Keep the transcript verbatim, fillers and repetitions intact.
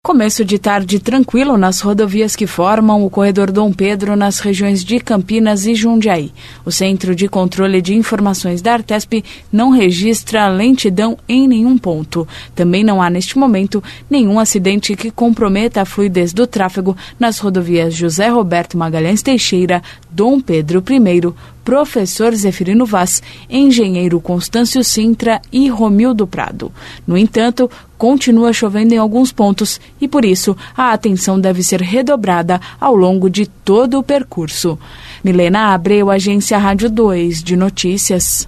Começo de tarde tranquilo nas rodovias que formam o corredor Dom Pedro nas regiões de Campinas e Jundiaí. O Centro de Controle de Informações da Artesp não registra lentidão em nenhum ponto. Também não há neste momento nenhum acidente que comprometa a fluidez do tráfego nas rodovias José Roberto Magalhães Teixeira, Dom Pedro I, Professor Zeferino Vaz, Engenheiro Constâncio Sintra e Romildo Prado. No entanto, continua chovendo em alguns pontos e, por isso, a atenção deve ser redobrada ao longo de todo o percurso. Milena Abreu, Agência Rádio dois de Notícias.